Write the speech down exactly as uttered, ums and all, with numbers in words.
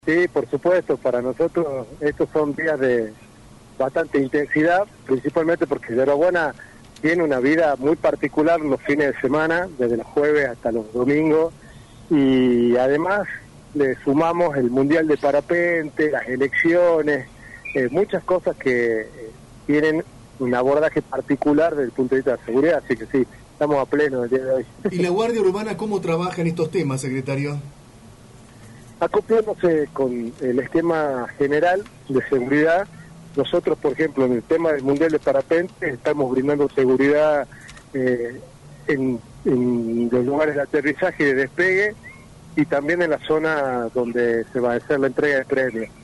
Sí, por supuesto, para nosotros estos son días de bastante intensidad, principalmente porque Yerbabuena tiene una vida muy particular los fines de semana, desde los jueves hasta los domingos, y además le sumamos el Mundial de Parapente, las elecciones, eh, muchas cosas que eh, tienen un abordaje particular desde el punto de vista de la seguridad, así que sí, estamos a pleno el día de hoy. ¿Y la Guardia Urbana cómo trabaja en estos temas, secretario? Acopiándose con el esquema general de seguridad. Nosotros, por ejemplo, en el tema del Mundial de Parapente, estamos brindando seguridad eh, en, en los lugares de aterrizaje y de despegue, y también en la zona donde se va a hacer la entrega de premios.